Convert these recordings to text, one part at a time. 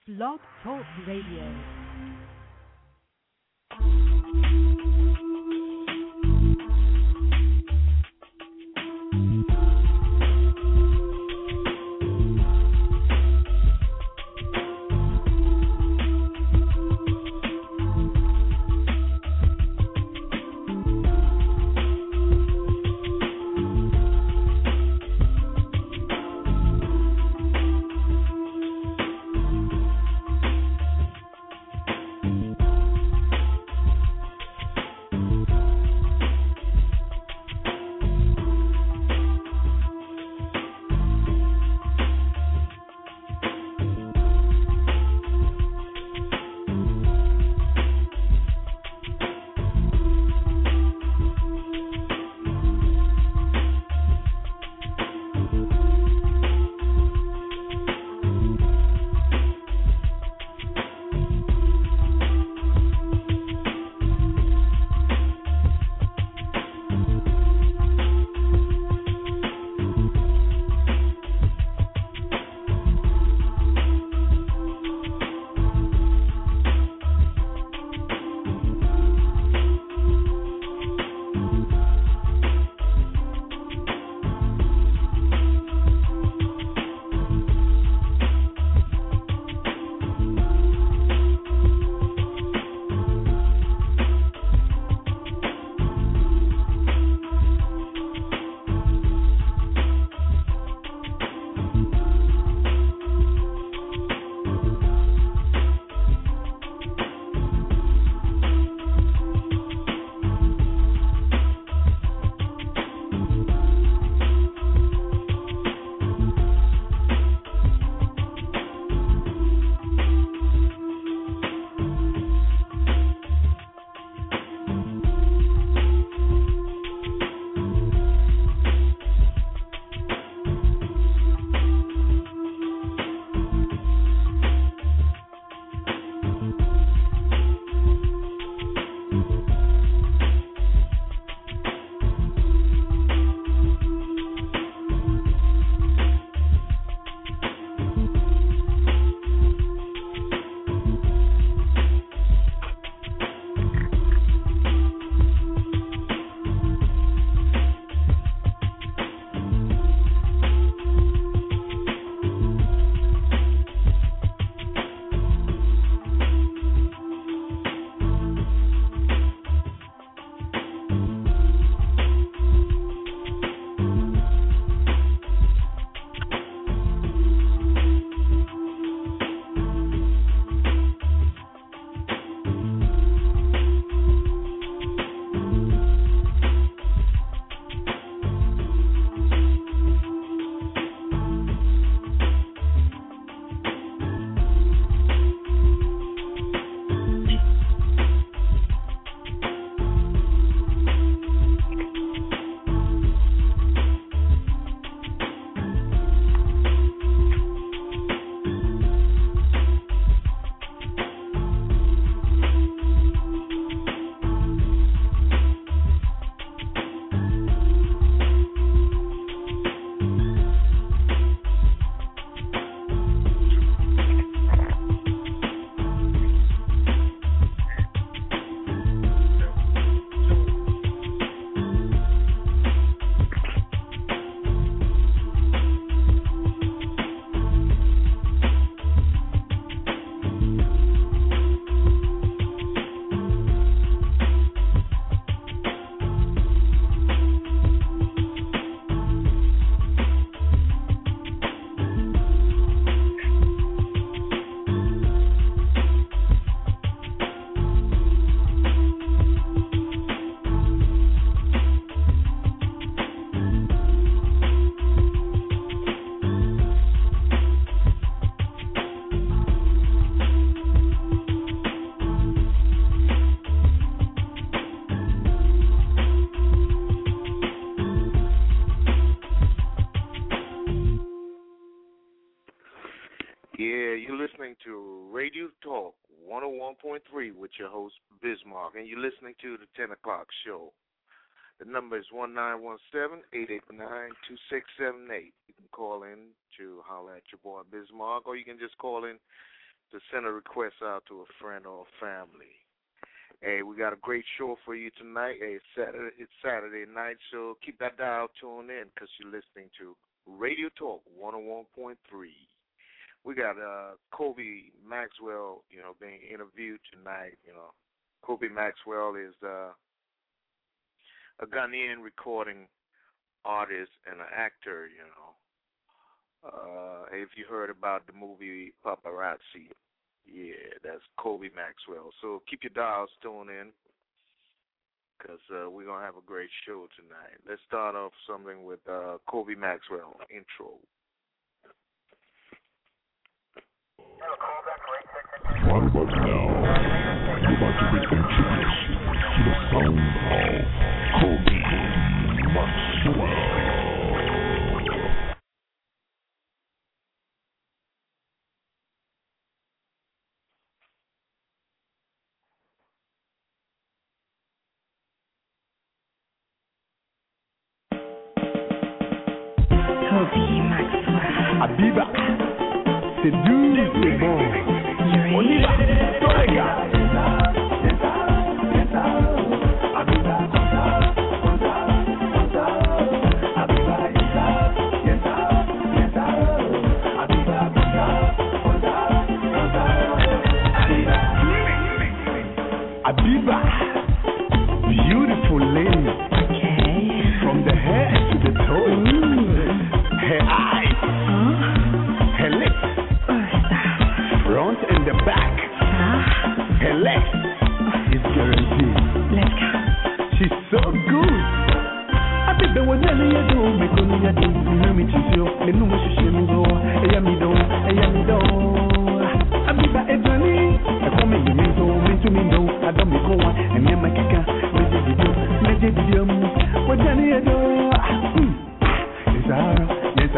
Blog Talk Radio. Yeah, you're listening to Radio Talk 101.3 with your host, Bismarck, and you're listening to the 10 o'clock show. The number is 1917-889-2678. You can call in to holler at your boy, Bismarck, or you can just call in to send a request out to a friend or a family. Hey, we got a great show for you tonight. Hey, it's Saturday night, so keep that dial tuned in because you're listening to Radio Talk 101.3. We got Kobe Maxwell, being interviewed tonight. Kobe Maxwell is a Ghanaian recording artist and an actor, If you heard about the movie Paparazzi, yeah, that's Kobe Maxwell. So keep your dials tuned in because we're going to have a great show tonight. Let's start off something with Kobe Maxwell intro. Right about now, you're about to be introduced to the sound of Kobe Maxwell. Abiba, c'est dur, c'est bon. On y va, tous les gars. Abiba, beautiful lady. Okay. From the head to the toe. Her eyes. Her lips, front and the back, her legs is guaranteed. Let's go. She's so good. I think the one that you do, make only a do, me to you, me no wish you me go, me do. I be by Ebony, I come in me to me no, I don't make one, and me my kaka, me did you, what can you do? It's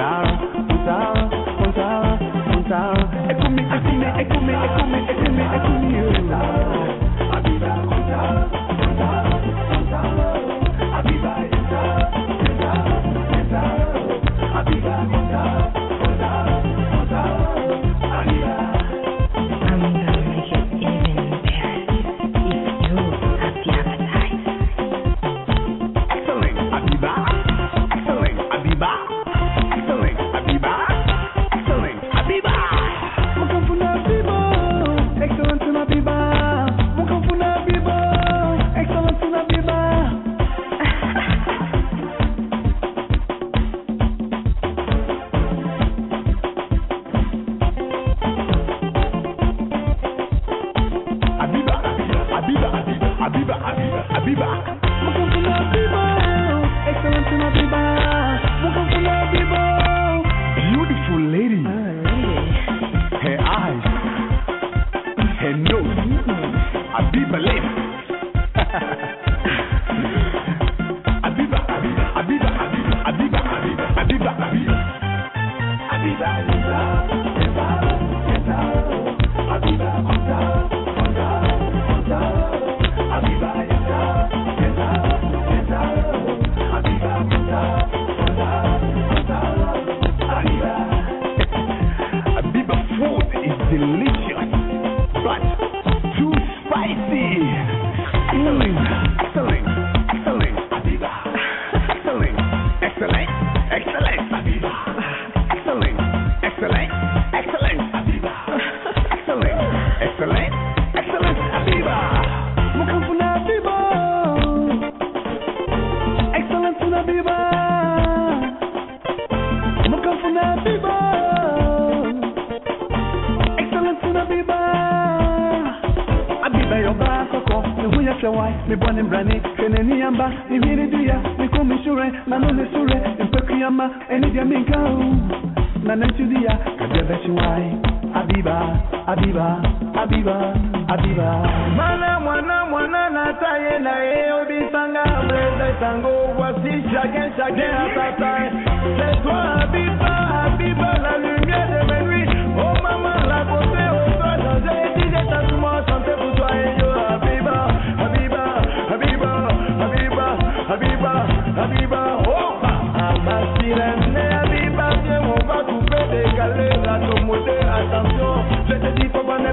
Attention, je te dis faut bonne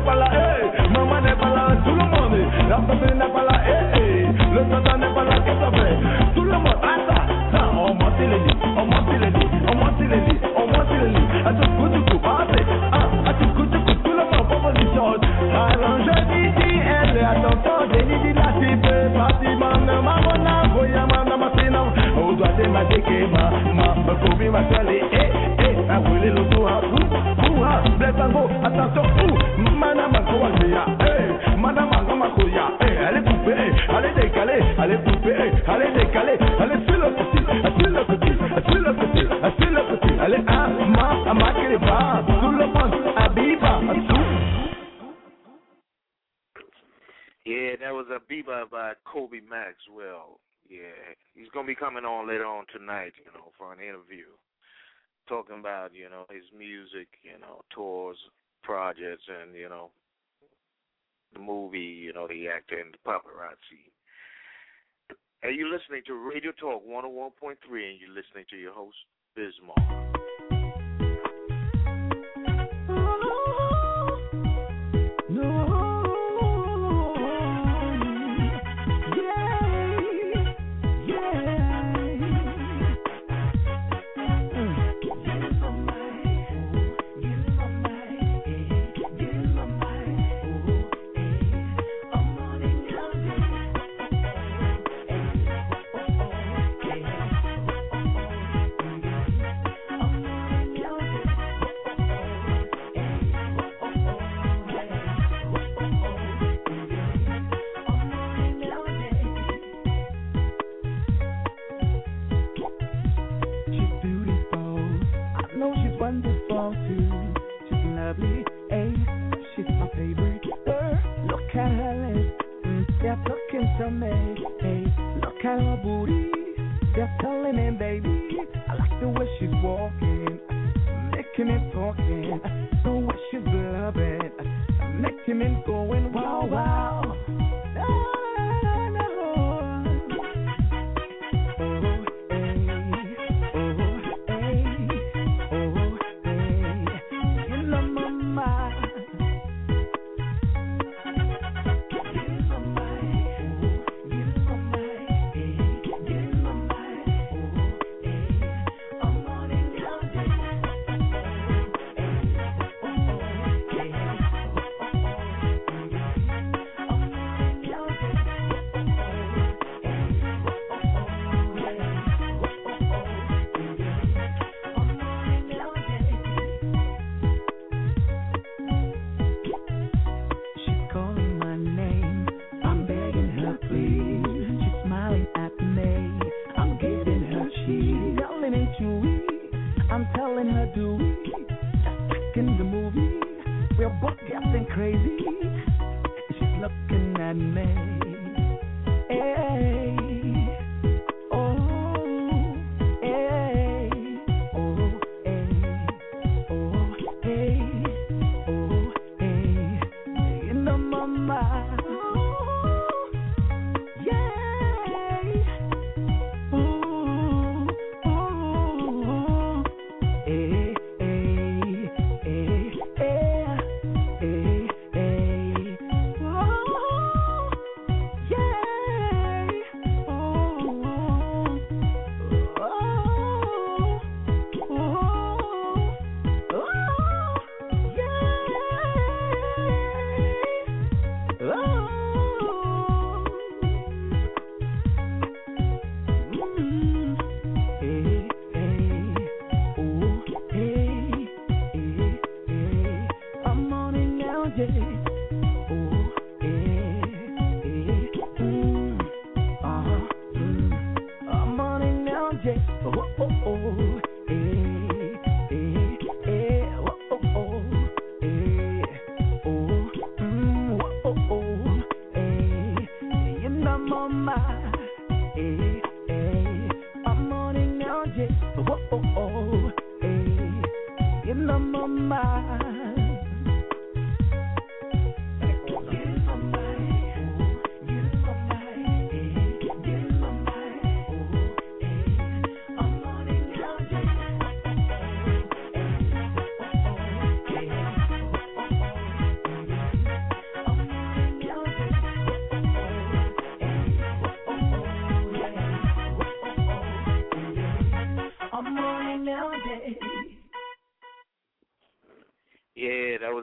la santé n'est pas là, le Satan n'est pas là, qu'est-ce qu'on fait? Tout le monde, attends, on monte les lits, on monte les lits, on monte les lits, on monte les lits, à tout coup, tout le monde, pour position. Alors je dis, elle, attention, j'ai dit la cible, facilement, maman, voyez, maman, on doit démarrer que ma copine va aller, à brûler le tour, attention, madame Makoya, madame Makoya, elle est poupée, elle est décalée, elle est poupée, elle est décalée, elle est sur le petit, sur le petit, sur le petit, sur le petit, elle est à Makeba, tout le monde, à Biba, Yeah, that was a bebop by Kobe Maxwell. Yeah, he's going to be coming on later on tonight, for an interview. Talking about, his music, tours, projects, and, the movie, the actor and the paparazzi. Hey, you're listening to Radio Talk 101.3, and you're listening to your host, Bismarck.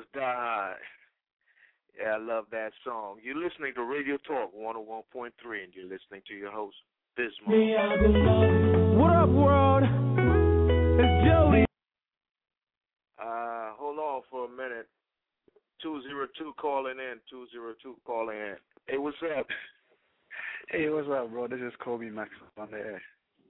Die. Yeah, I love that song. You're listening to Radio Talk 101.3, and you're listening to your host, Bismarck. What up, world? It's Jody. Hold on for a minute. 202 calling in. 202 calling in. Hey, what's up? Hey, what's up, bro? This is Kobe Max on the air.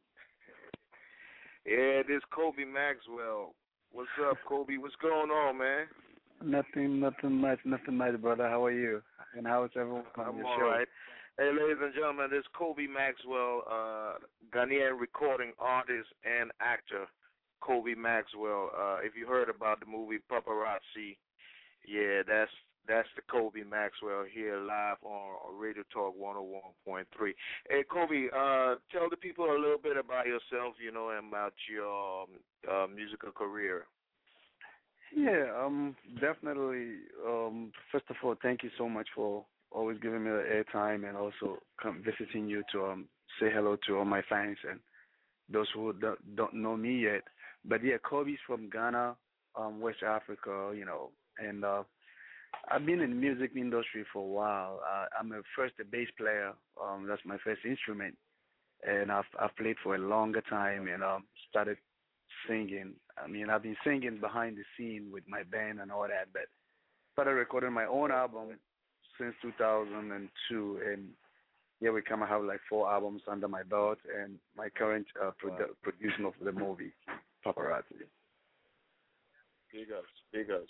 Yeah, this Kobe Maxwell. What's up, Kobe? What's going on, man? Nothing much, brother. How are you? And how is everyone on your I'm show? all right. Hey, ladies and gentlemen, this is Kobe Maxwell, Ghanaian recording artist and actor, Kobe Maxwell. If you heard about the movie Paparazzi, yeah, that's the Kobe Maxwell here live on Radio Talk 101.3. Hey, Kobe, tell the people a little bit about yourself, and about your musical career. Yeah, definitely. First of all, thank you so much for always giving me the airtime and also visiting you to say hello to all my fans and those who don't know me yet. But yeah, Kobe's from Ghana, West Africa, and I've been in the music industry for a while. I'm a bass player. That's my first instrument, and I've played for a longer time and started singing. I mean, I've been singing behind the scene with my band and all that, but started recording my own album since 2002, and here we come. I have like 4 albums under my belt, and my current producing of the movie Paparazzi. Big ups.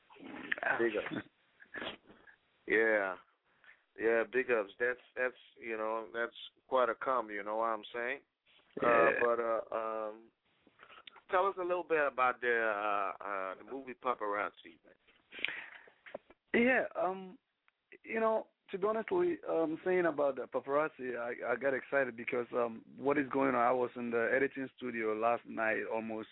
Yeah, big ups. That's that's quite a come. You know what I'm saying? Yeah. Tell us a little bit about the movie Paparazzi. Yeah, to be honest, saying about the Paparazzi, I got excited because what is going on? I was in the editing studio last night, almost,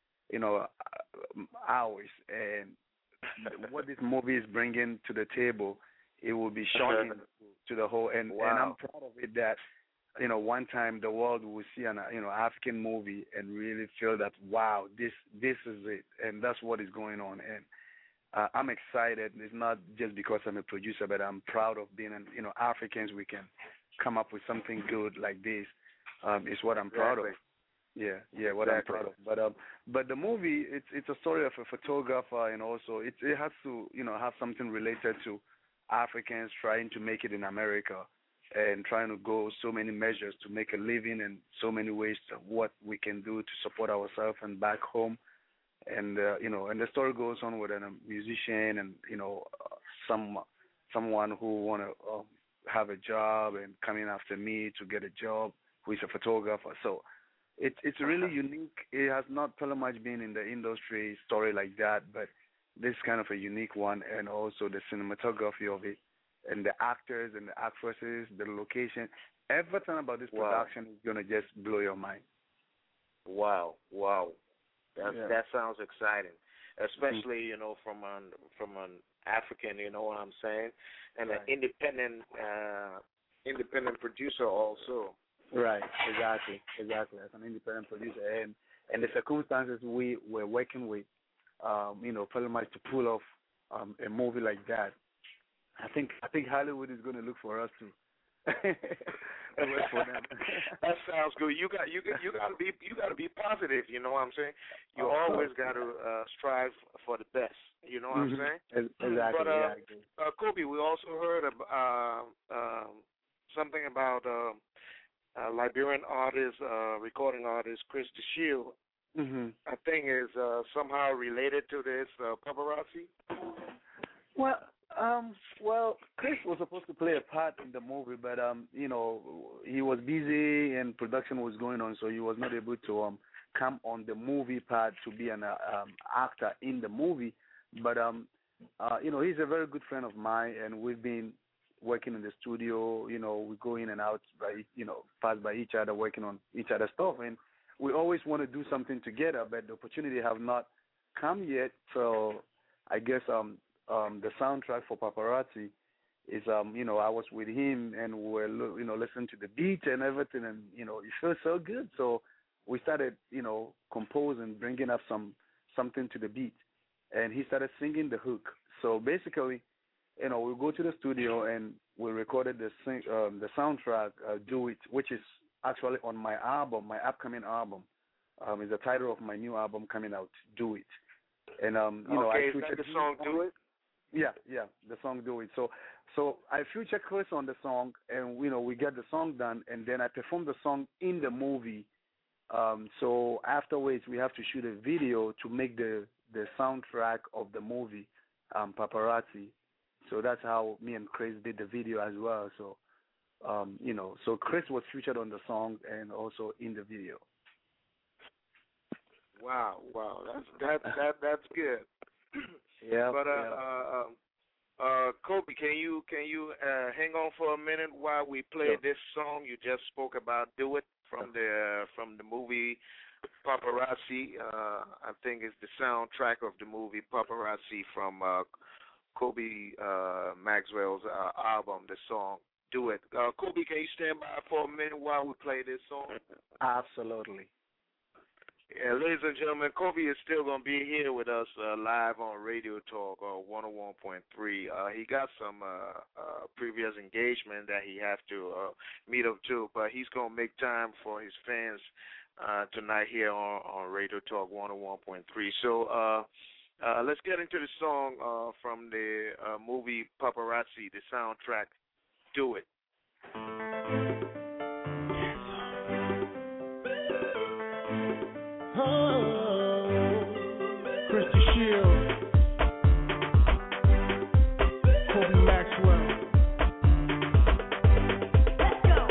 hours, and what this movie is bringing to the table, it will be shocking to the whole. And I'm proud of it that one time the world will see an African movie and really feel that wow, this is it, and that's what is going on. And I'm excited. It's not just because I'm a producer, but I'm proud of being Africans. We can come up with something good like this. Is what I'm proud of. Yeah, what I'm proud of. But the movie, it's a story of a photographer, and also it has to have something related to Africans trying to make it in America and trying to go so many measures to make a living and so many ways of what we can do to support ourselves and back home. And and the story goes on with a musician and someone who want to have a job and coming after me to get a job who is a photographer. So it's really unique. It has not pretty much been in the industry story like that, but this is kind of a unique one, and also the cinematography of it, and the actors and the actresses, the location, everything about this production is gonna just blow your mind. Wow. That sounds exciting, especially from an African, you know what I'm saying, and an independent producer also. Right, exactly. As an independent producer, and the circumstances we were working with, pretty much to pull off a movie like that. I think Hollywood is going to look for us to work for them. That sounds good. You got to be positive. You know what I'm saying? You always got to strive for the best. You know what I'm saying? Exactly. But Kobe, we also heard something about Liberian artist, recording artist Chris DeShield. I think is somehow related to this Paparazzi. Well, Chris was supposed to play a part in the movie, but he was busy and production was going on, so he was not able to come on the movie part to be an actor in the movie. But he's a very good friend of mine, and we've been working in the studio. We go in and out pass by each other, working on each other's stuff, and we always want to do something together, but the opportunity have not come yet. So I guess the soundtrack for Paparazzi is I was with him and we were listening to the beat and everything, and it feels so good. So we started composing, bringing up something to the beat, and he started singing the hook. So basically, we go to the studio and we recorded the soundtrack, "Do It," which is actually on my album, my upcoming album. Is the title of my new album coming out, "Do It." And I featured the song "Do It." Yeah, the song "Do It." So I featured Chris on the song, and we get the song done, and then I perform the song in the movie. So afterwards, we have to shoot a video to make the soundtrack of the movie, Paparazzi. So that's how me and Chris did the video as well. So, so Chris was featured on the song and also in the video. Wow, that's good. Yeah. But Kobe, can you hang on for a minute while we play this song you just spoke about? "Do It" from the movie Paparazzi. I think it's the soundtrack of the movie Paparazzi from Kobe Maxwell's album. The song "Do It." Kobe, can you stand by for a minute while we play this song? Absolutely. Yeah, ladies and gentlemen, Kobe is still going to be here with us live on Radio Talk 101.3. He got some previous engagement that he has to meet up to, but he's going to make time for his fans tonight here on Radio Talk 101.3. So let's get into the song from the movie Paparazzi, the soundtrack, "Do It." Christy Shields, Kobe Maxwell. Let's go.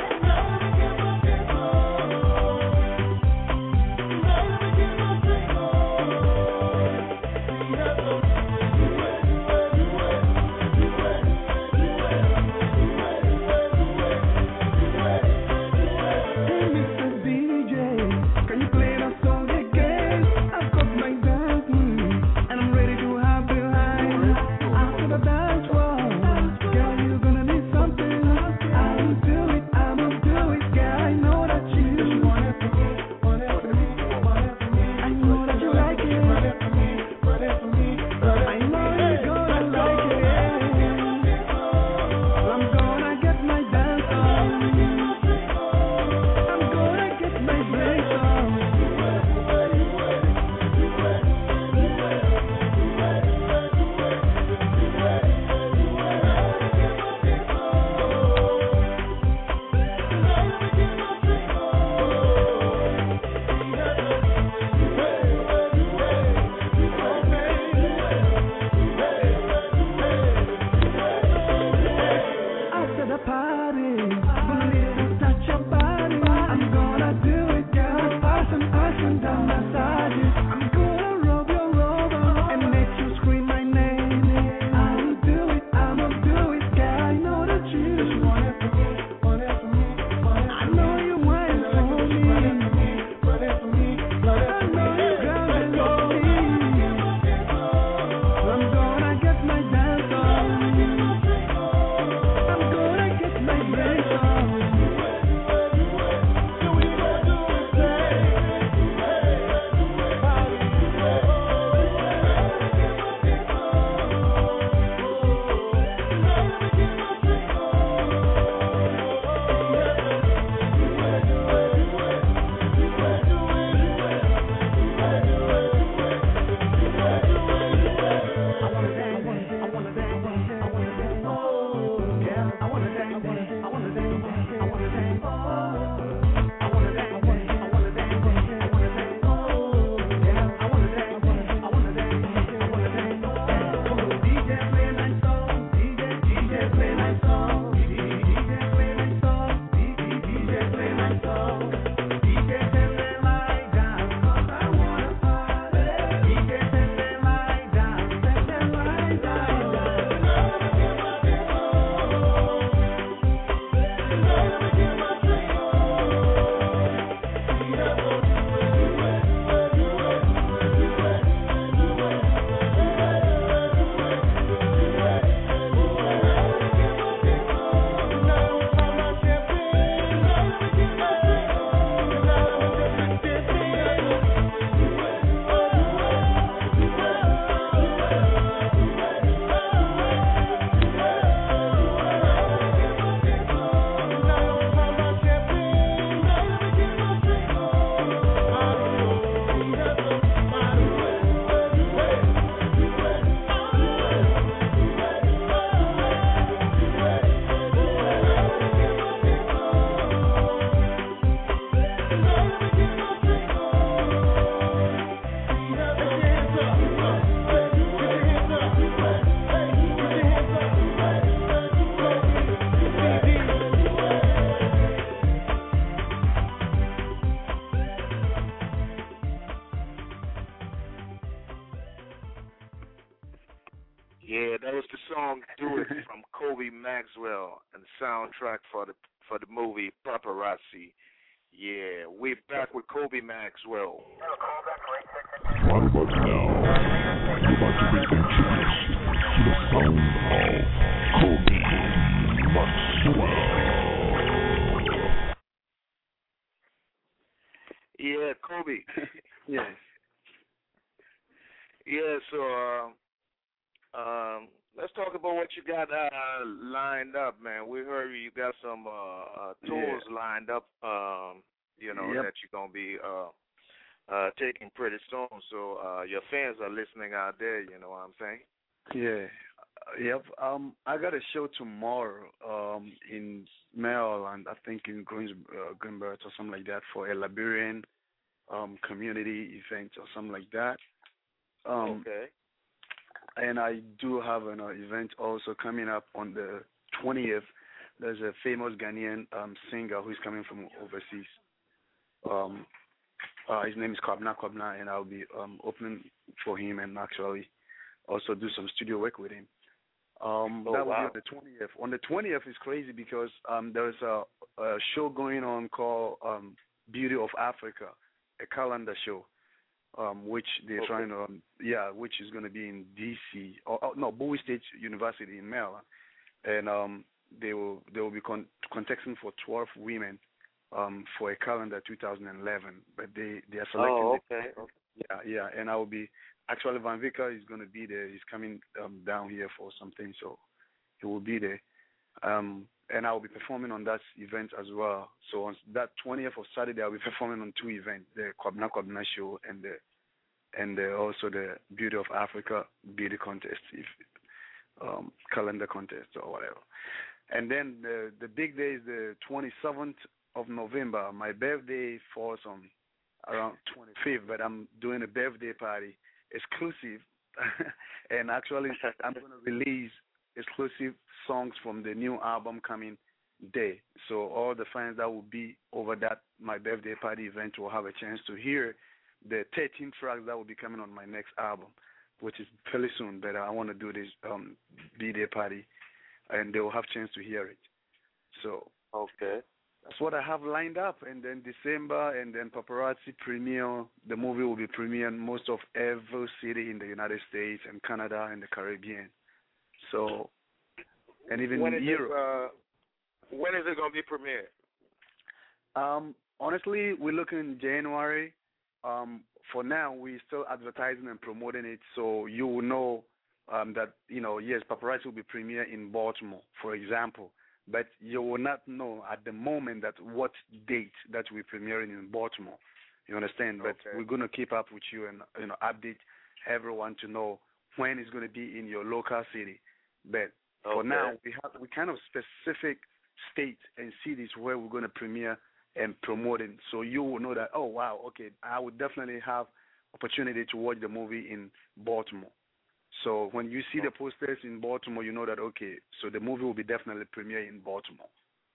song "Do It" from Kobe Maxwell and the soundtrack for the movie Paparazzi. Yeah, we're back with Kobe Maxwell. Right about now, you're about to be introduced to the sound of Kobe Maxwell. Yeah, Kobe. Yes. Yeah, so let's talk about what you got lined up, man. We heard you got some tours lined up, you know, that you're going to be taking pretty soon. So your fans are listening out there, you know what I'm saying? Yeah. Yep. I got a show tomorrow in Maryland, I think in Greenbelt or something like that, for a Liberian community event or something like that. Okay. And I do have an event also coming up on the 20th. There's a famous Ghanaian singer who's coming from overseas. His name is Kwabna, and I'll be opening for him and actually also do some studio work with him. That will be on the 20th. On the 20th is crazy because there's a show going on called Beauty of Africa, a calendar show. Which they're trying to, which is going to be in D.C. Bowie State University in Maryland, and they will be contesting for 12 women for a calendar 2011, but they are selecting. Oh, okay. And I will be actually Van Vicker is going to be there. He's coming down here for something, so he will be there. And I will be performing on that event as well. So on that 20th of Saturday, I'll be performing on two events: the Kwabna show and also the Beauty of Africa beauty contest, calendar contest or whatever. And then the big day is the 27th of November. My birthday falls on around 25th, but I'm doing a birthday party exclusive, and actually I'm going to release exclusive songs from the new album coming day. So all the fans that will be over that my birthday party event will have a chance to hear the 13 tracks that will be coming on my next album, which is fairly soon. But I want to do this birthday party, and they will have a chance to hear it. So okay, that's what I have lined up. And then December, and then Paparazzi premiere. The movie will be premiering most of every city in the United States and Canada and the Caribbean. So, and even in Europe. When is it going to be premiered? Honestly, we're looking in January. For now, we're still advertising and promoting it, so you will know that, yes, Paparazzi will be premiered in Baltimore, for example. But you will not know at the moment that what date that we're premiering in Baltimore. You understand? Okay. But we're going to keep up with you and update everyone to know when it's going to be in your local city. But for now, we kind of specific states and cities where we're going to premiere and promote it. So you will know that, oh, wow, okay, I would definitely have opportunity to watch the movie in Baltimore. So when you see the posters in Baltimore, you know that, okay, so the movie will be definitely premiered in Baltimore.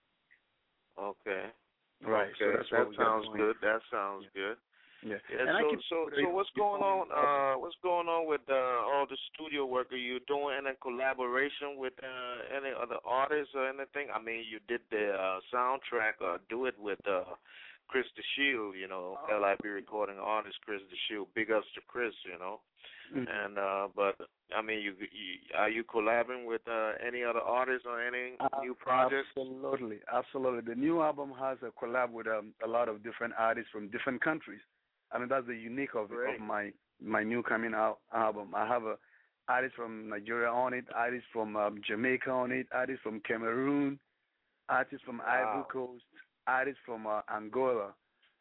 Okay. Right. Okay. So that's that sounds good. That sounds good. Yeah. So what's going on? What's going on with all the studio work? Are you doing any collaboration with any other artists or anything? I mean, you did the soundtrack, "Do It" with Chris the Shield. LIB recording artist Chris the Shield. Big ups to Chris. Mm-hmm. And but I mean, you are you collabing with any other artists or any new projects? Absolutely. The new album has a collab with a lot of different artists from different countries. I mean, that's the unique of my new coming out album. I have artists from Nigeria on it, artists from Jamaica on it, artists from Cameroon, artists from Ivory Coast, artists from Angola.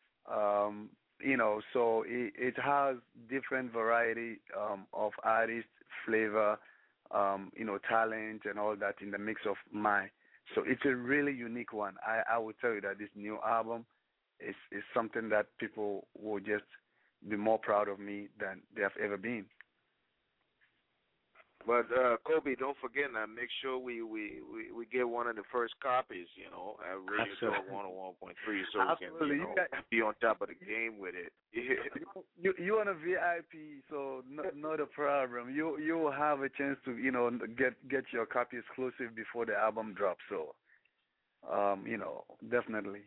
So it has different variety of artists, flavor, talent and all that in the mix of mine. So it's a really unique one. I will tell you that this new album is something that people will just be more proud of me than they have ever been. But Kobe, don't forget now. Make sure we get one of the first copies. At Radio Talk 101.3, so we can be on top of the game with it. You on a VIP, so not a problem. You will have a chance to get your copy exclusive before the album drops. So definitely.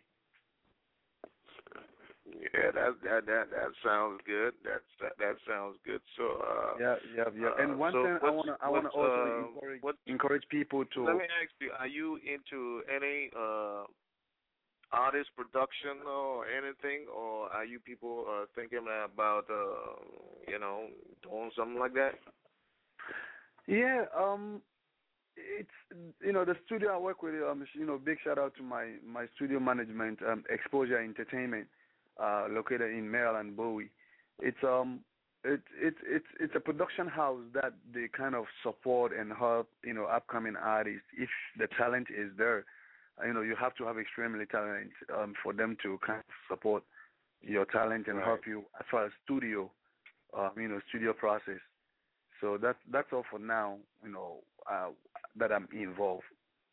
Yeah, that sounds good. That sounds good. So yeah. And one thing I wanna also encourage people to. Let me ask you: are you into any artist production or anything, or are you people thinking about doing something like that? Yeah. It's the studio I work with. Big shout out to my studio management, Exposure Entertainment. Located in Maryland, Bowie. It's a production house that they kind of support and help upcoming artists if the talent is there. You have to have extremely talent for them to kind of support your talent and help you as far as studio process. So that's all for now. That I'm involved.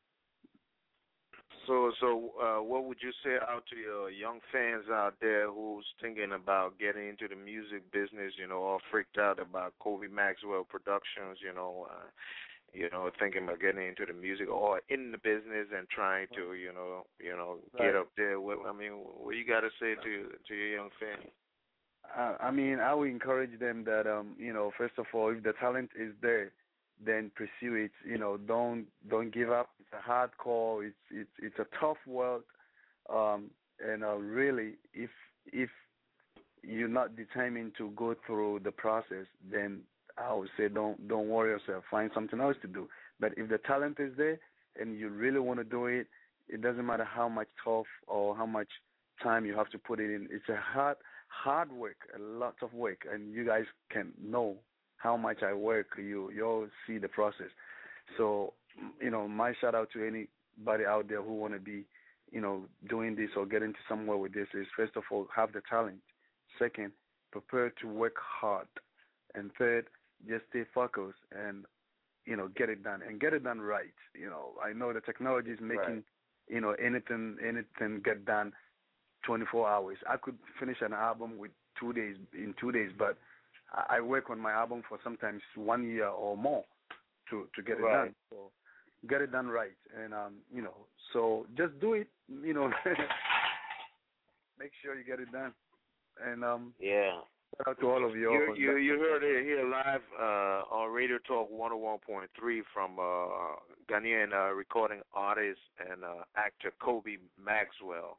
So, what would you say out to your young fans out there who's thinking about getting into the music business, or freaked out about Kobe Maxwell Productions, thinking about getting into the music or in the business and trying to, get up there? What you got to say to your young fans? I would encourage them that, first of all, if the talent is there, then pursue it. Don't give up. It's a hard call. It's a tough world, and really, if you're not determined to go through the process, then I would say don't worry yourself. Find something else to do. But if the talent is there and you really want to do it, it doesn't matter how much tough or how much time you have to put it in. It's a hard work, a lot of work, and you guys can know how much I work. You all see the process. So, my shout out to anybody out there who want to be, doing this or get into somewhere with this is, first of all, have the talent. Second, prepare to work hard. And third, just stay focused and, get it done and get it done right. I know the technology is making, anything get done 24 hours. I could finish an album in 2 days, but I work on my album for sometimes 1 year or more to get it done. So get it done right, and so just do it. Make sure you get it done, and shout out to all of you. You heard it here live on Radio Talk 101.3 from Ghanaian recording artist and actor Kobe Maxwell.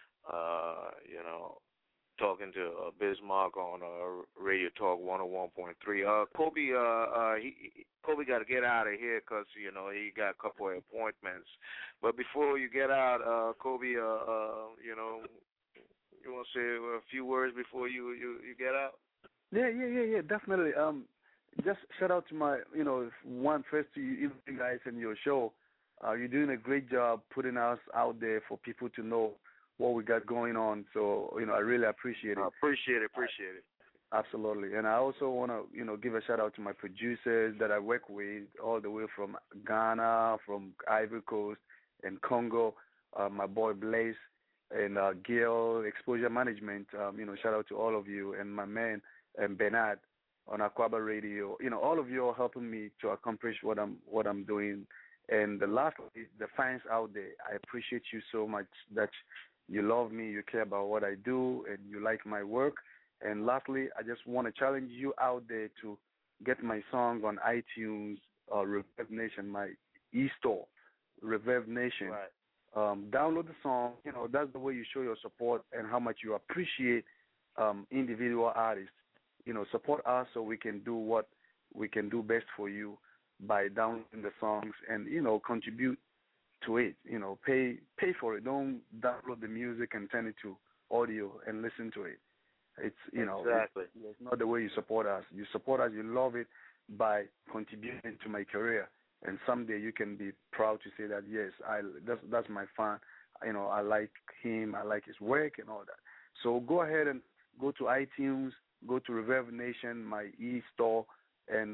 Talking to Bismarck on Radio Talk 101.3. Kobe got to get out of here because he got a couple of appointments. But before you get out, Kobe, you want to say a few words before you get out? Yeah, definitely. Just shout out to my, first to you guys and your show. You're doing a great job putting us out there for people to know what we got going on. So, I really appreciate it. Appreciate it. Absolutely. And I also want to, give a shout out to my producers that I work with all the way from Ghana, from Ivory Coast and Congo, my boy Blaze and Gil, Exposure Management. Shout out to all of you, and my man Bernard on Aquaba Radio. All of you are helping me to accomplish what I'm doing. And lastly, the fans out there, I appreciate you so much that you love me, you care about what I do, and you like my work. And lastly, I just want to challenge you out there to get my song on iTunes or Reverb Nation, my e-store, Reverb Nation. Right. Download the song. That's the way you show your support and how much you appreciate individual artists. Support us so we can do what we can do best for you by downloading the songs and, contribute to it. Pay for it. Don't download the music and turn it to audio and listen to it. It's, exactly. It's not the way you support us. You support us, you love it by contributing to my career. And someday you can be proud to say that, yes, that's my fan. I like him, I like his work and all that. So go ahead and go to iTunes, go to Reverb Nation, my e-store, and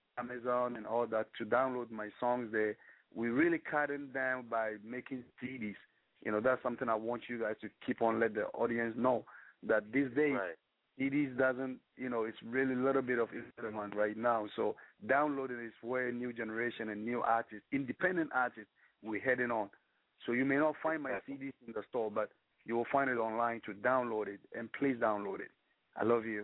Amazon and all that to download my songs there. We really cut them down by making CDs. That's something I want you guys to keep on let the audience know that these days CDs doesn't, it's really a little bit of irrelevant right now. So downloading is where new generation and new artists, independent artists, we're heading on. So you may not find my CDs in the store, but you will find it online to download it, and please download it. I love you.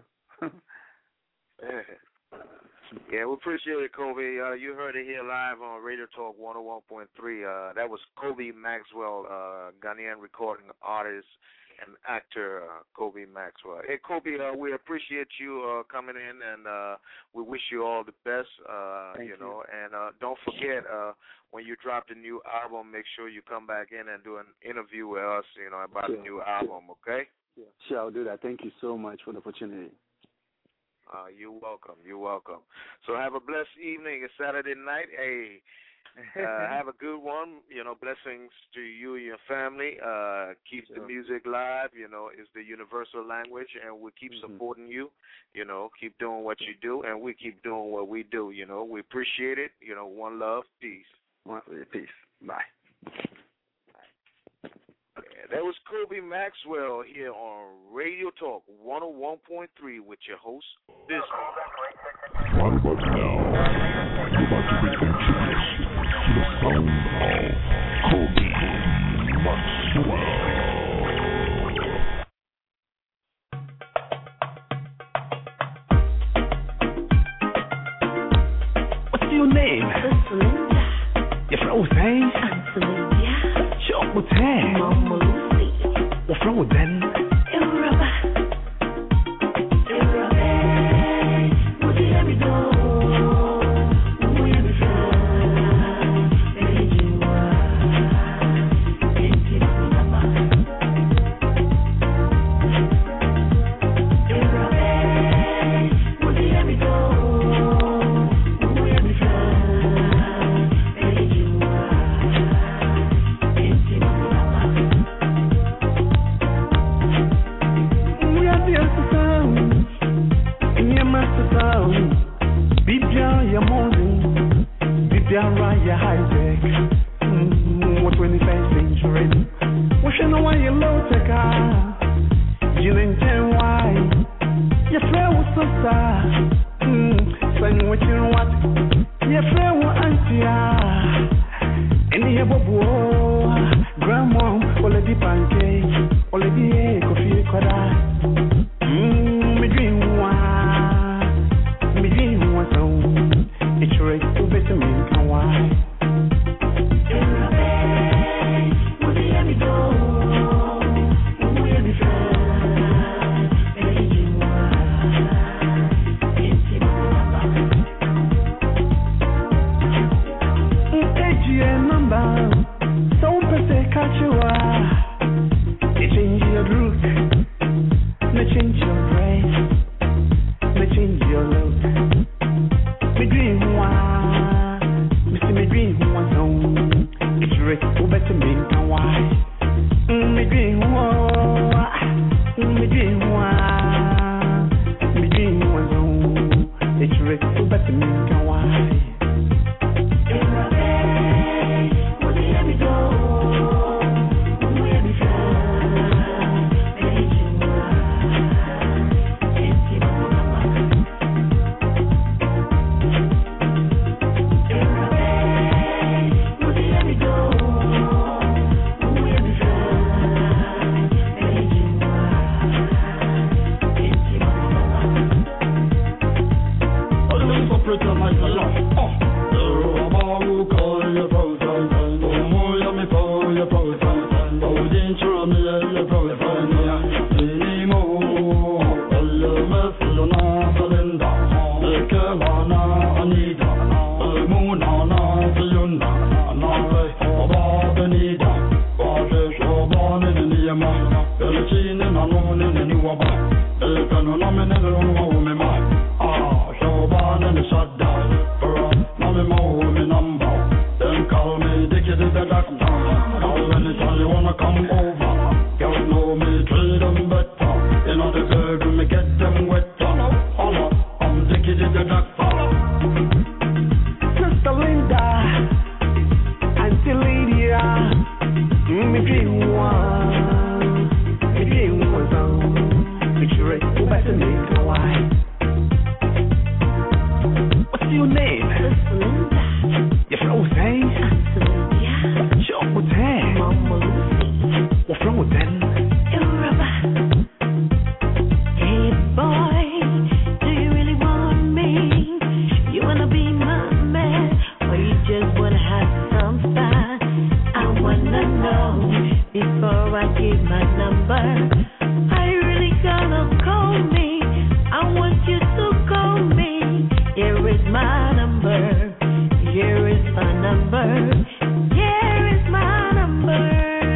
Yeah, we appreciate it, Kobe. You heard it here live on Radio Talk 101.3. That was Kobe Maxwell, Ghanaian recording artist and actor, Kobe Maxwell. Hey, Kobe, we appreciate you coming in, and we wish you all the best. Thank you. And don't forget, when you drop the new album, make sure you come back in and do an interview with us, about the new album, okay? Sure, I'll do that. Thank you so much for the opportunity. You're welcome. You're welcome. So have a blessed evening. It's Saturday night. Hey, have a good one. Blessings to you and your family. Keep the music live. It's the universal language, and we keep supporting you. Keep doing what you do, and we keep doing what we do. We appreciate it. One love. Peace. Peace. Bye. That was Kobe Maxwell here on Radio Talk 101.3 with your host, Bismarck. Right about now, you're about to be introduced to the sound of Kobe Maxwell. What's your name? Celinda. You're from Hussein? Celinda. Sure, Hussein. Mama Lucy. What's wrong with them? Iraba. Would you let me go? Get them wet, I'm taking the doctor. gotta have some style. I wanna know before I give my number. Are you really gonna call me? I want you to call me. Here is my number. Here is my number. Here is my number.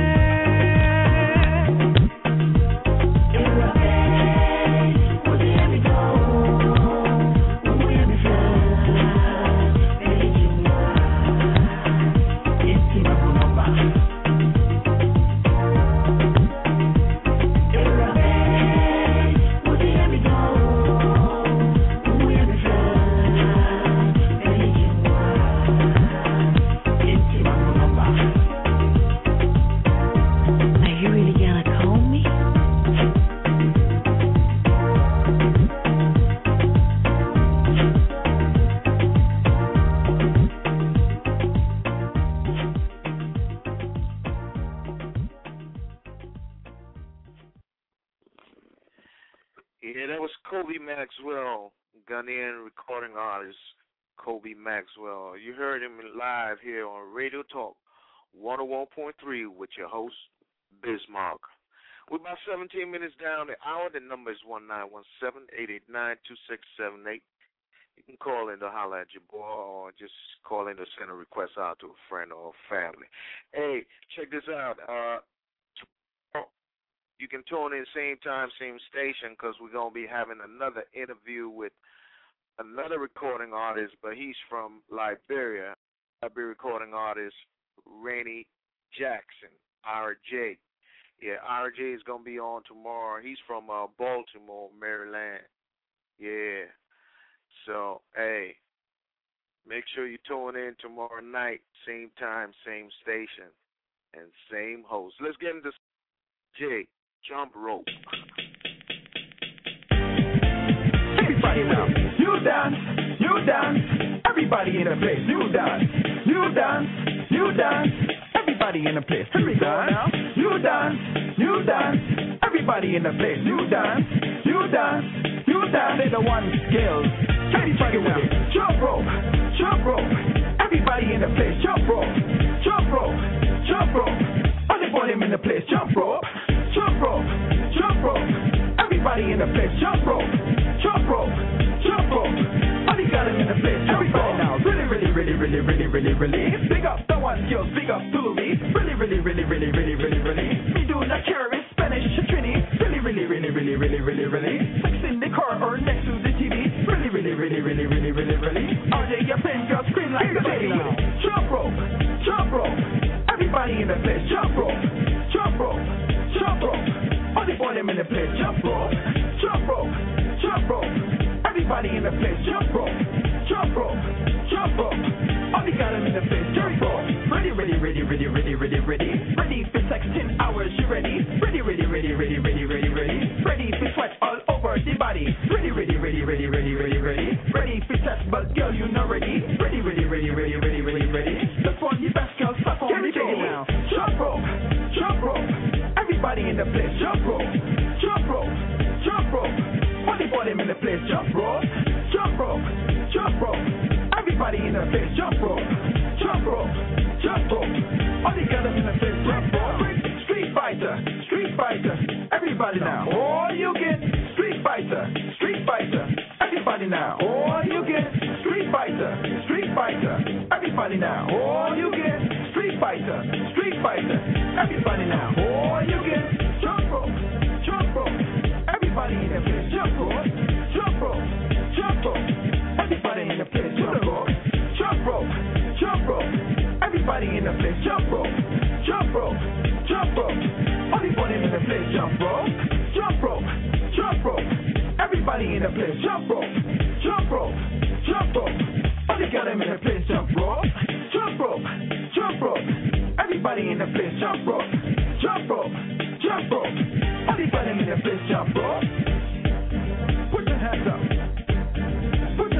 Yeah, that was Kobe Maxwell, Ghanaian recording artist Kobe Maxwell. You heard him live here on Radio Talk 101.3 with your host, Bismarck. We're about 17 minutes down the hour. The number is 1917-889-2678. You can call in to holler at your boy or just call in to send a request out to a friend or family. Hey, check this out. You can tune in same time, same station, because we're going to be having another interview with another recording artist, but he's from Liberia. Liberia recording artist Rainy Jackson, RJ. Yeah, RJ is going to be on tomorrow. He's from Baltimore, Maryland. Yeah. So, hey, make sure you tune in tomorrow night, same time, same station, and same host. Let's get into J. Jump Rope. Everybody now, you dance, everybody in the place, you dance, everybody in the place, you dance, everybody in the place, you dance, they're the ones, girls, everybody now, jump rope, everybody in the place, jump rope, only for them in the place, jump rope, everybody in the place, jump rope, only got them in the place, everybody now, really, big up the one skills, big up to Louis, really, me do not care if Spanish or Trini, really, sex in the car or next to the TV, really, are they your pen girl scream like the baby, jump rope, everybody in the place, jump rope, only for them in the place, jump rope, everybody in the place, jump rope, only got them in the place, jump rope, ready, ready for sex 10 hours, you ready, ready for sweat all over the body, ready for sex, but girl you not ready, ready, look on the best girl, stop on the baby now, jump rope, everybody in the place, jump rope, only for them in the place, jump rope, everybody in the place, jump rope, only got them in the place, jump rope, street fighter, everybody now, all you get, street fighter, everybody now, all you get, street fighter, everybody now, all you get, street fighter, everybody now, all you get, jump rope, everybody in the place, jump rope, everybody in the place, jump rope, everybody in the place, jump rope, only for them in the place, jump rope, everybody in the place, jump rope, only got them in the place, jump rope, everybody in the place, jump rope, only got them in the place, jump rope, put your hands up, jump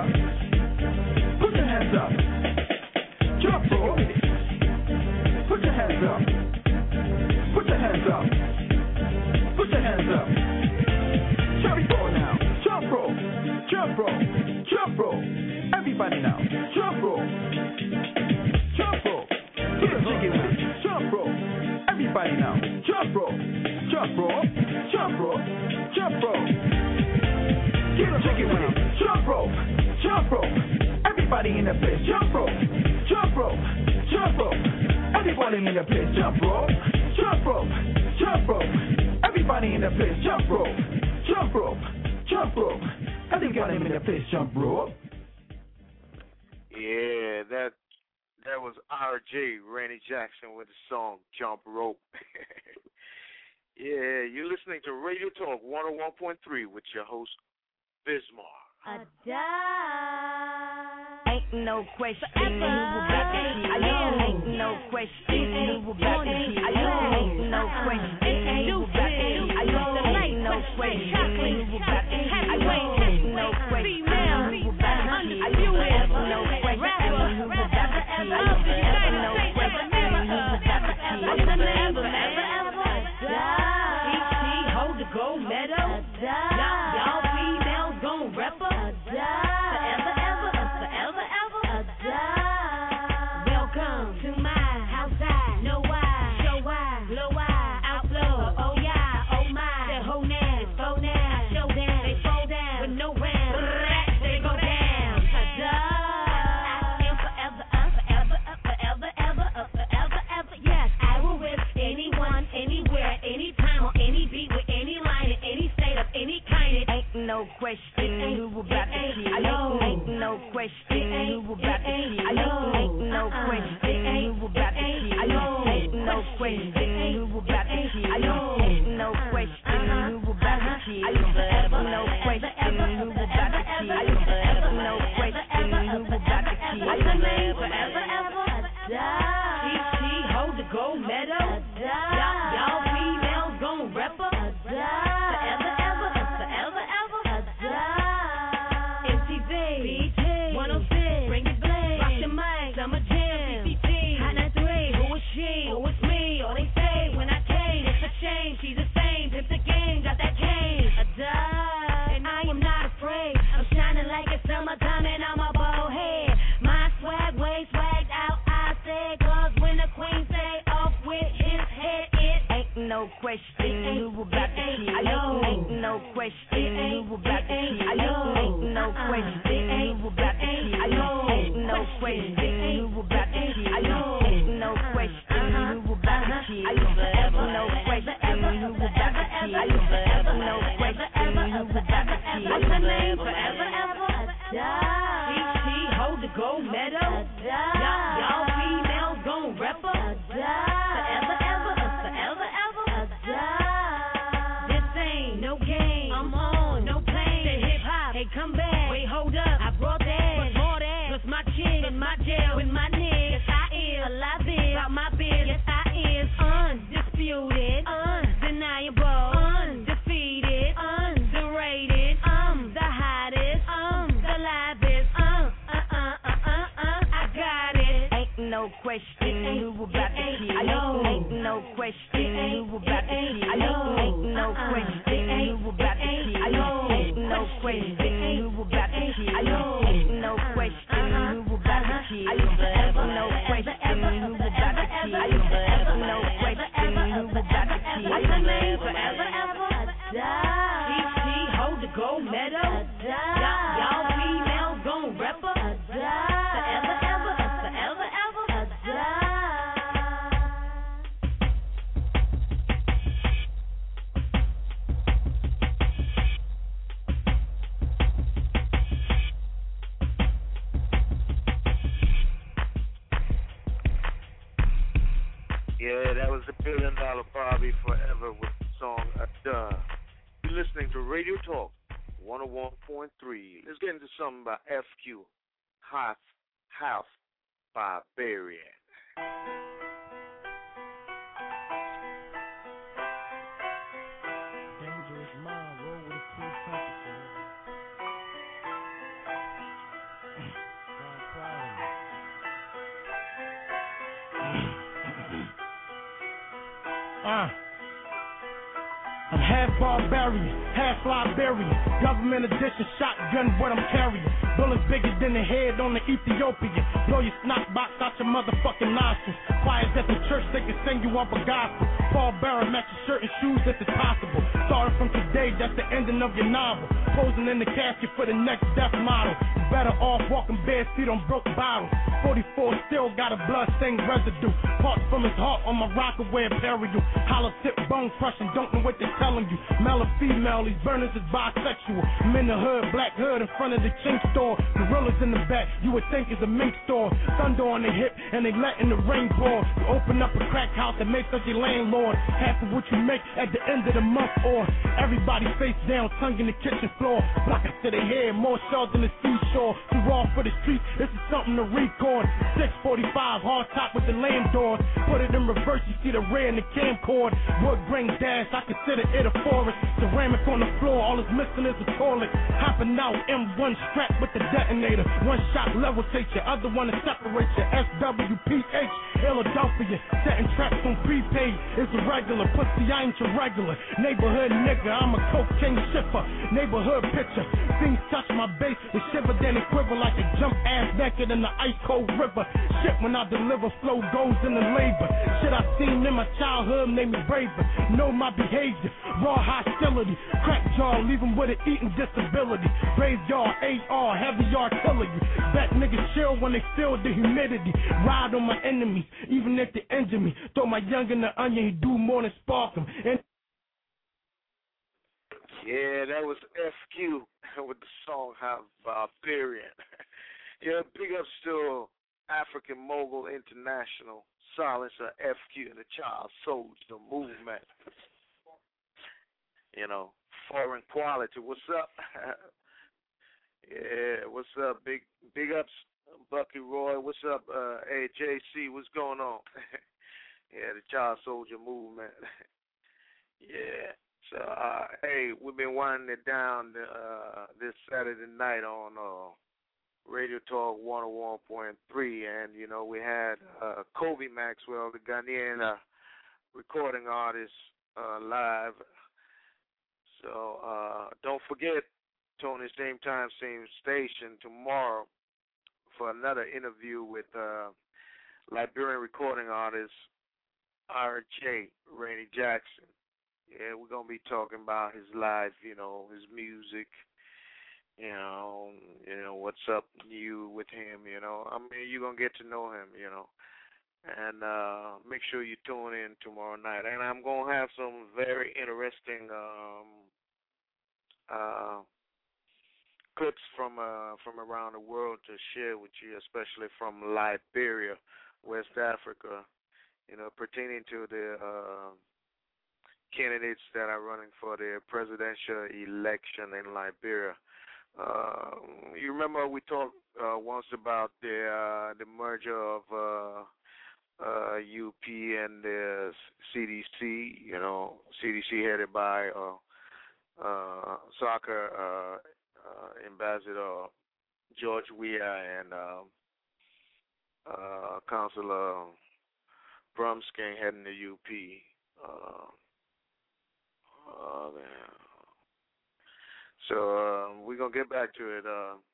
rope, put your hands up, jump rope now, jump rope, everybody now, jump rope. jump rope. Everybody in the place, jump rope, jump rope, jump rope. Everybody in the place, jump rope, jump rope, jump rope. Everybody in the place, jump rope, jump rope, jump rope. Everybody in the place, jump rope. Yeah, that was R.J. Randy Jackson with the song Jump Rope. Yeah, you're listening to Radio Talk 101.3 with your host, Bismarck. Ain't no question who about to see. Ain't no question who about to see. Ain't no question who about to see. Ain't no question who about to see. Ain't no question who about to see. Ain't no question who about to see. Ain't no question who about to see. Hold the gold medal. Y'all females gon' rep her. Forever, ever, forever, ever. Welcome to my house. Know why, show why, blow why, outflow. Oh yeah, oh my. The whole now, it's go now. Show down, they fall down with no round. They go down. I am forever, forever, forever, ever, forever, ever. Yes, I will with anyone, anywhere, anytime, on any beat, with any line, in any state of any kind. It ain't no question who about to see. Ain't no question who about to see. Ain't no question who about to see. Ain't no question who about to see. Ain't no question who about to see. Ain't no question who about to see. Ain't no question who about to see. Forever, ever. She hold the gold medal. Y'all females gon' rep her. Forever, ever, forever, ever. MTV, BT, 106, bring it blame. Rock the mic, Summer Jam, CCT, Hot 93. Who is she? Who is me? All they say when I came, it's a shame. She's the same, pimp the game, got that cane. And I am not afraid. I'm shining like it's summertime and I'm a bald head. My swag way swagged out, I say, cause when the queen say off with his head, it ain't no question who about to see. Ain't no question who about to see. Ain't no question who about to see. Ain't no question who about to see. Ain't no question who about to see. Ain't no question who about to see. Ain't no question who about to see. What's her name? Forever, ever. She hold the gold medal. Y'all females gon' rep her. Forever, ever, forever, ever. This ain't no game. I'm on, no pain. The hip hop, hey come back. Wait, hold up. I brought that, but more that. Plus my chin in my jail with my niggas. Yes, I is alive about my biz. Yes, I is undisputed, undeniable, undefeated, underrated. The hottest, the livest. I got it. Ain't no question who about to see. Ain't no question who about to see. Ain't no question who about to see. Ain't no question who about to see. Ain't no question who about to see. Ain't no question who about to see. Ain't no question who about to see. What's her name? Forever, ever. She hold the gold medal. Y'all females gon' rep her. Forever, ever, forever, ever. Yeah, that was the $1 billion Bobby Forever with the song Duh. You're listening to Radio Talk 101.3. Let's get into something by FQ, Half Barbarian. Dangerous mind, roll with a free sympathy. I'm half barbarian, half Liberian. Government edition shotgun, what I'm carrying. Bullets bigger than the head on the Ethiopian. Blow your snot box out your motherfucking nostrils. Choirs at the church, they can sing you up a gospel. Paul Bearer, match your shirt and shoes if it's possible. Starting from today, that's the ending of your novel. Posing in the casket for the next death model. Better off walking bare feet on broke bottles. 44 still got a blood-stained residue. Parts from his heart on my Rockaway Imperial. Hollow tip bone crushing, don't know what they're telling you. Male or female, these burners is bisexual. I'm in the hood, black hood in front of the chink store. Gorillas in the back, you would think it's a mink store. Thunder on the hip, and they letting the rain pour. You open up a crack house and make us your landlord. Half of what you make at the end of the month, or everybody face down, tongue in the kitchen floor. Blocking to the head, more shells than the seashore. Too raw for the street, this is something to record. 645, hard top with the lamb doors. Put it in reverse, you see the red in the camcord. Wood grain dash, I consider it a forest. Ceramic on the floor, all it's missing is a toilet. Hopping out, M1 strapped with the detonator. One shot levitate you, other one to separate you. SWPH, Philadelphia. Setting traps on prepaid, it's a regular. Pussy, I ain't your regular. Neighborhood nigga, I'm a cocaine shipper. Neighborhood picture, things touch my base. The shiver then it quiver like a jump ass naked in the ice cold river. Shit when I deliver, flow goes in the labor. Shit I seen in my childhood made me braver. Know my behavior, raw hostility. Crack jaw, leave them with an eating disability. Graveyard, AR, heavy artillery. Bet niggas chill when they feel the humidity. Ride on my enemies, even if they injure me. Throw my young in the onion, he do more than spark him. And yeah, that was FQ with the song Barbarian. Yeah, big ups to African Mogul International, Silencer FQ, and the Child Soldier Movement. You know, foreign quality. What's up? Yeah, what's up? Big ups, Bucky Roy. What's up? Hey, JC, what's going on? Yeah, the Child Soldier Movement. Yeah. So, hey, we've been winding it down this Saturday night on Radio Talk 101.3, and, you know, we had Kobe Maxwell, the Ghanaian recording artist, live. So, don't forget, Tony, same time, same station tomorrow for another interview with Liberian recording artist R.J. Rainey Jackson. Yeah, we're going to be talking about his life, you know, his music, you know, what's up new with him, you know. I mean, you're going to get to know him, you know. And make sure you tune in tomorrow night. And I'm going to have some very interesting clips from around the world to share with you, especially from Liberia, West Africa, you know, pertaining to the candidates that are running for the presidential election in Liberia. You remember we talked once about the merger of UP and the CDC. You know, CDC headed by soccer ambassador George Weah and Councilor Brumsking heading the UP. So we're going to get back to it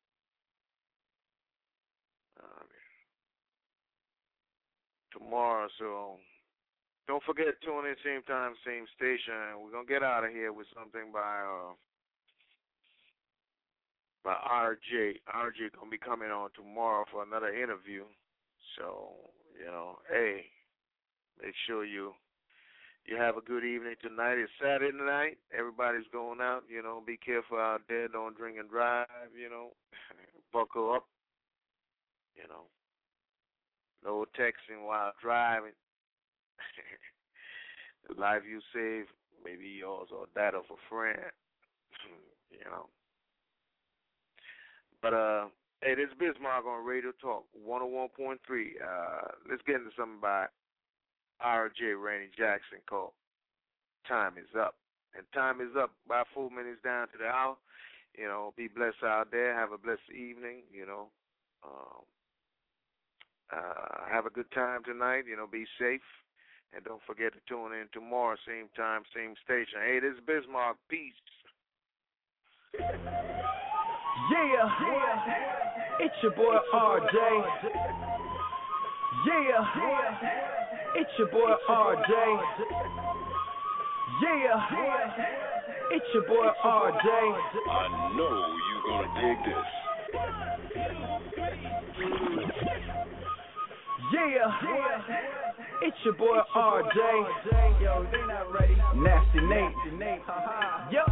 tomorrow. So don't forget, tune in same time, same station. We're going to get out of here with something by RJ. RJ going to be coming on tomorrow for another interview. So, you know, hey, make sure you have a good evening tonight. It's Saturday night. Everybody's going out. You know, be careful out there. Don't drink and drive, you know. Buckle up. You know. No texting while driving. The life you save, maybe yours or that of a friend. You know. But, hey, this is Bismarck on Radio Talk 101.3. Let's get into something by R.J. Rainey Jackson called Time Is Up. And time is up by 4 minutes down to the hour. You know, be blessed out there. Have a blessed evening, you know. Have a good time tonight. You know, be safe. And don't forget to tune in tomorrow, same time, same station. Hey, this is Bismarck. Peace. Yeah. It's your boy R.J. Yeah. It's your boy R.J. Yeah. It's your boy R.J. I know you gonna dig this. Yeah, it's your boy RJ. Yo, they not ready. Nasty Nate. Yep.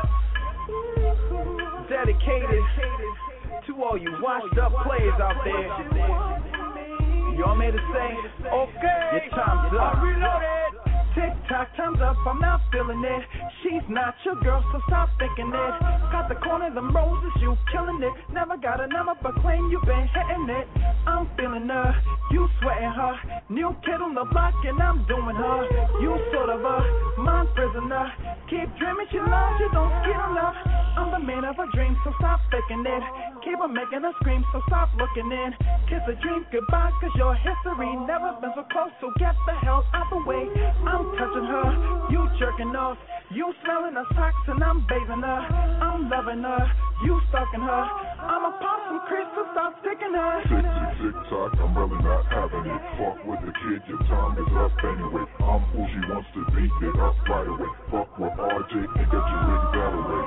Dedicated to all you washed up players out there. Y'all made it say, okay, your time's up. Reloaded. Tick-tock, time's up, I'm not feeling it. She's not your girl, so stop thinking it. Got the corner, them roses, you killing it. Never got a number, but claim you been hitting it. I'm feeling her, you sweating her. New kid on the block, and I'm doing her. You sort of a mind prisoner. Keep dreaming she loves you, don't get enough. I'm the man of a dream, so stop faking it. Keep on making her scream, so stop looking in. Kiss a dream goodbye, cause your history never been so close, so get the hell out the way. I'm touching her, you jerking off. You smelling her socks and I'm bathing her. I'm loving her, you stalking her. I'ma pop some Chris, so stop sticking her. Tick-tock, I'm really not having it. Fuck with the kid, your time is up anyway. I'm who she wants to be, get up right away. Fuck with RJ and get your rig that away.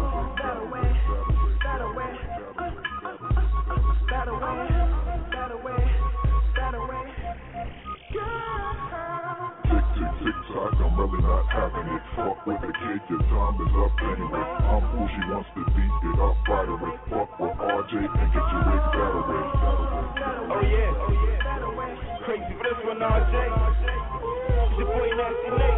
Tick-tock, I'm really not having it. Fuck with the kid, your time is up anyway. I'm who she wants to be, get up right away. Fuck with RJ and get your rig that away. Oh yeah, crazy for this one, RJ. It's your boy Nasty Nate.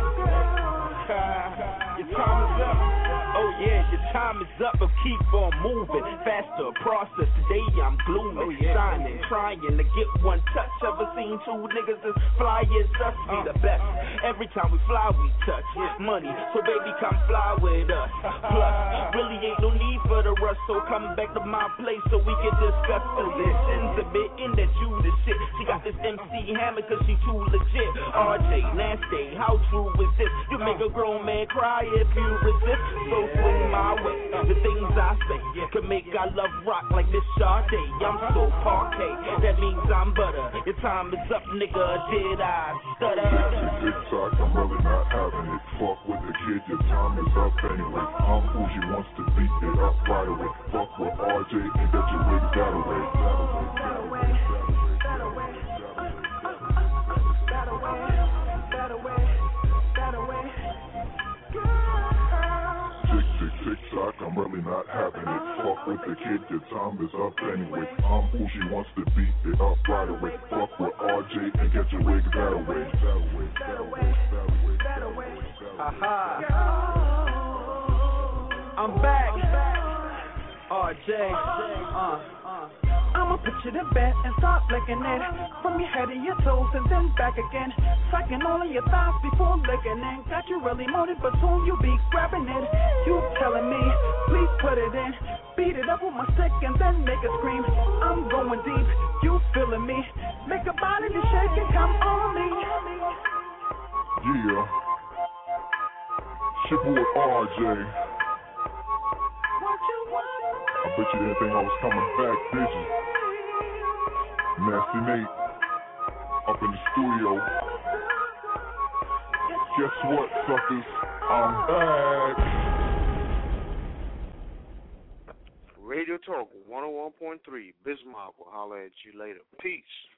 Your time is up. Oh yeah, your time is up, but keep on moving. Faster process, today I'm gloomy. Shining, trying to get one touch. Ever seen two niggas as fly as us? Be the best. Every time we fly, we touch money. So baby, come fly with us. Plus, really ain't no need for the rush. So come back to my place so we can discuss positions. Admitting that you the shit. She got this MC Hammer cause she too legit. RJ, Nasty, how true is this? You make a grown man cry if you resist. So swing my way. The things I say can make our love rock like this Sade. I'm so parquet. That means I'm butter. Your time is up, nigga. Did I stutter? Tick-tock, I'm really not having it. Fuck with the kid, your time is up anyway. I'm who she wants to be, get up right away. Fuck with RJ and get your rig that away. Tick-tock, I'm really not having it. Fuck with the kid, your time is up anyway. I'm who she wants to be, get up right away. Fuck with RJ and get your rig that away. I'm back, RJ. I'ma put you to bed and start licking it from your head to your toes and then back again. Sucking all of your thighs before licking it. Got you really moated, but soon you'll be grabbing it. You telling me, please put it in. Beat it up with my stick and then make it scream. I'm going deep, you feeling me. Make a body to shake and come on me. Yeah. Shit boy RJ. I bet you didn't think I was coming back, did you? Nasty Nate, up in the studio. Guess what, suckers? I'm back. Radio Talk 101.3. Bismarck will holler at you later. Peace.